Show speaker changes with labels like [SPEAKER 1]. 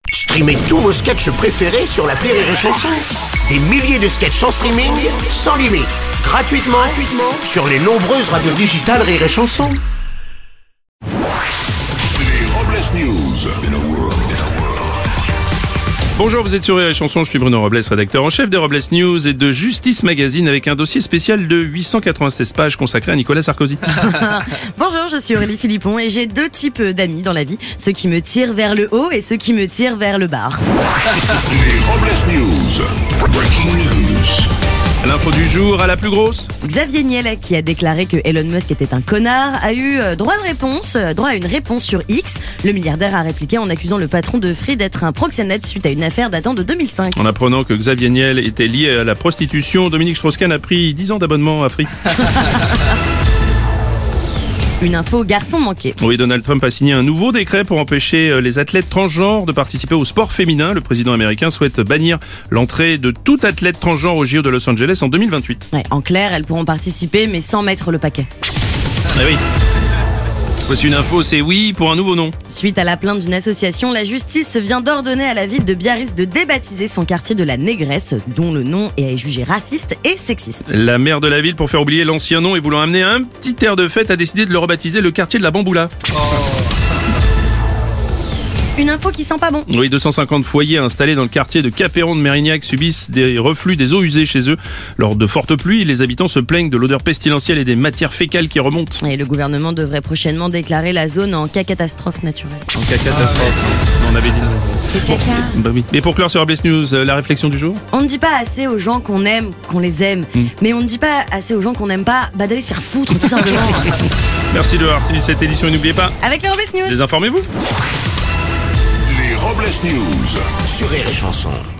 [SPEAKER 1] Streamez tous vos sketchs préférés sur l'appli Rire et Chanson. Des milliers de sketchs en streaming, sans limite, gratuitement sur les nombreuses radios digitales Rire et Chanson.
[SPEAKER 2] Les Robles News.
[SPEAKER 3] Bonjour, vous êtes sur Rire et Chanson, je suis Bruno Robles, rédacteur en chef des Robles News et de Justice Magazine avec un dossier spécial de 896 pages consacré à Nicolas Sarkozy.
[SPEAKER 4] Bonjour, je suis Aurélie Philippon et j'ai deux types d'amis dans la vie. Ceux qui me tirent vers le haut et ceux qui me tirent vers le bas.
[SPEAKER 2] Les Robles News. Breaking news.
[SPEAKER 3] À l'info du jour, à la plus grosse.
[SPEAKER 4] Xavier Niel, qui a déclaré que Elon Musk était un connard, a eu droit à une réponse sur X. Le milliardaire a répliqué en accusant le patron de Free d'être un proxénète suite à une affaire datant de 2005.
[SPEAKER 3] En apprenant que Xavier Niel était lié à la prostitution, Dominique Strauss-Kahn a pris 10 ans d'abonnement à Free.
[SPEAKER 4] Une info garçon manqué.
[SPEAKER 3] Oui, Donald Trump a signé un nouveau décret pour empêcher les athlètes transgenres de participer au sport féminin. Le président américain souhaite bannir l'entrée de tout athlète transgenre au JO de Los Angeles en 2028.
[SPEAKER 4] Ouais, en clair, elles pourront participer mais sans mettre le paquet.
[SPEAKER 3] Ah oui. Voici une info, c'est oui pour un nouveau nom.
[SPEAKER 4] Suite à la plainte d'une association, la justice vient d'ordonner à la ville de Biarritz de débaptiser son quartier de la Négresse, dont le nom est jugé raciste et sexiste.
[SPEAKER 3] La maire de la ville, pour faire oublier l'ancien nom et voulant amener un petit air de fête, a décidé de le rebaptiser le quartier de la Bamboula.
[SPEAKER 4] Une info qui sent pas bon.
[SPEAKER 3] Oui, 250 foyers installés dans le quartier de Capéron de Mérignac subissent des reflux des eaux usées chez eux. Lors de fortes pluies, les habitants se plaignent de l'odeur pestilentielle et des matières fécales qui remontent.
[SPEAKER 4] Et le gouvernement devrait prochainement déclarer la zone en cas catastrophe naturelle.
[SPEAKER 3] En cas catastrophe, on avait dit non.
[SPEAKER 4] C'est caca.
[SPEAKER 3] Bah oui. Et pour clore sur Robles News, la réflexion du jour.
[SPEAKER 4] On ne dit pas assez aux gens qu'on aime, qu'on les aime. Mais on ne dit pas assez aux gens qu'on n'aime pas, d'aller se faire foutre tout simplement.
[SPEAKER 3] Merci d'avoir suivi cette édition et n'oubliez pas,
[SPEAKER 4] Avec les Robles News.
[SPEAKER 3] désinformez-vous.
[SPEAKER 2] Les Robles News.
[SPEAKER 1] Sur Rire et Chanson.